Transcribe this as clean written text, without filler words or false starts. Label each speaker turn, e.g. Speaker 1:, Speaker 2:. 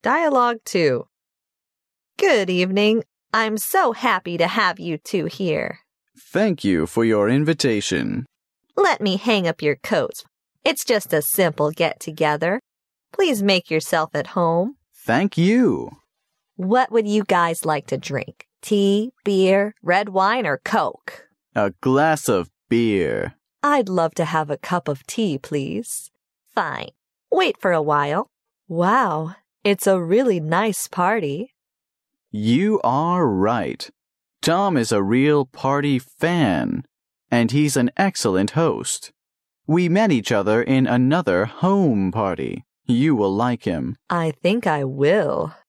Speaker 1: Dialogue 2. Good evening. I'm so happy to have you two here.
Speaker 2: Thank you for your invitation.
Speaker 1: Let me hang up your coats. It's just a simple get-together. Please make yourself at home.
Speaker 2: Thank you.
Speaker 1: What would you guys like to drink? Tea, beer, red wine, or Coke?
Speaker 2: A glass of beer.
Speaker 1: I'd love to have a cup of tea, please. Fine. Wait for a while. Wow, it's a really nice party.
Speaker 2: You are right. Tom is a real party fan, and he's an excellent host. We met each other in another home party. You will like him.
Speaker 1: I think I will.